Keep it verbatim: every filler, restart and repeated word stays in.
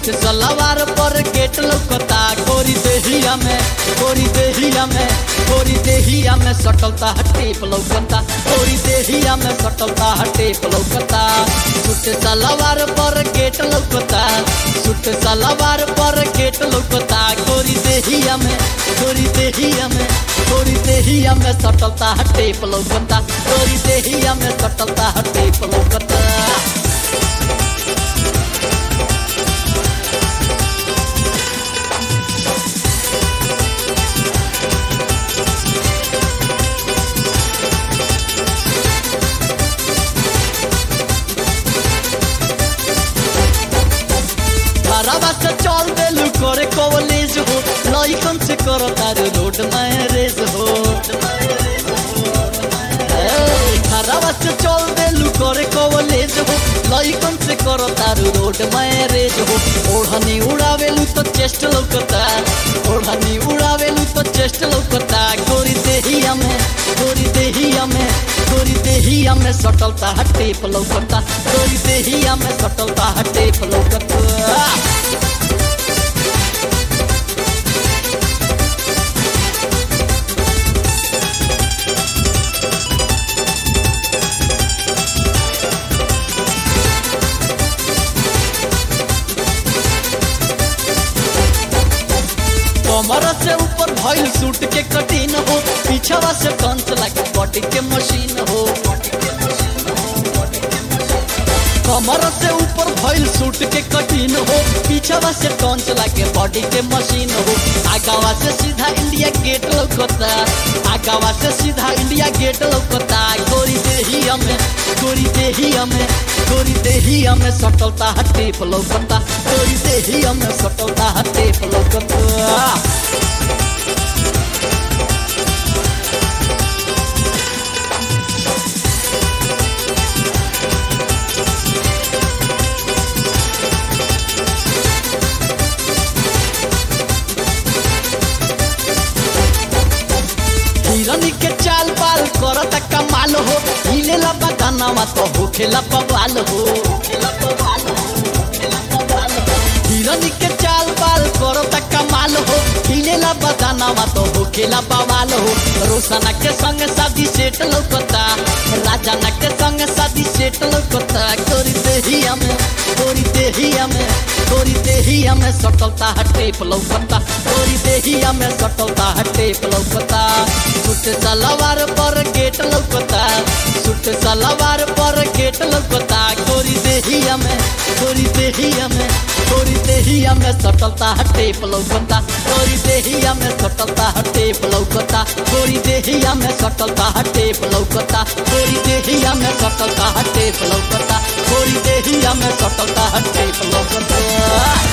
Suit सलवार पर gate लौकता गोरी देहिया में गोरी देहिया में गोरी देहिया में सटलता टेप लौकता गोरी देहिया में सटलता टेप लौकता सूट सलवार पर गेट लौकता सूट सलवार पर गेट लौकता गोरी देहिया में गोरी देहिया में गोरी देहिया में सटलता टेप लौकता गोरी देहिया में सटलता टेप लौकता। घरवा से चल देलू करे कॉलेज हो लइकन से करो तारू रोड मैरेज हो घरवा से चल देलू करे कॉलेज हो लइकन से करो तारू रोड मैरेज हो ओढ़नी उड़ावेलू तो चेस्ट लौकता ओढ़नी उड़ावेलू तो चेस्ट लौकता गोरी देहिया में गोरी देहिया में गोरी देहिया में सटलता टेप लौकता गोरी देहिया में सटलता टेप लौकता। कमर से ऊपर भइल सूट के कटिन हो पीछवा से कंच लगे बॉडी के मशीन हो कमर से ऊपर भइल सूट के कटिन हो पीछवा से कंच लगे बॉडी के मशीन हो आगावा से सीधा इंडिया गेट लौकता आगावा से सीधा इंडिया गेट लौकता गोरी देहिया में गोरी देहिया में गोरी देहिया में सटलता टेप लौकता गोरी देहिया में सटलता टेप लौकता। हिरनी के चाल बाल करता कमाल हो हिलेला बदानावा तो होखेला बवाल हो हिरनी के चाल बाल करता कमाल हो हिलेला बदानावा तो होखेला बवाल हो रोशना के संग शादी सेट लौकता राजाना के संग शादी सेट लौकता गोरी देहिया में गोरी देहिया में गोरी देहिया में सटलता टेप लौकता गोरी देहिया में सटलता टेप लौकता सूट सलवार पर गेट लौकता सूट सलवार पर गेट लौकता गोरी देहिया में गोरी देहिया में गोरी देहिया में सटलता टेप लौकता गोरी देहिया में सटलता टेप लौकता गोरी देहिया में सटलता टेप लौकता गोरी देहिया में सटलता टेप लौकता गोरी देहिया में सटलता टेप लौकता।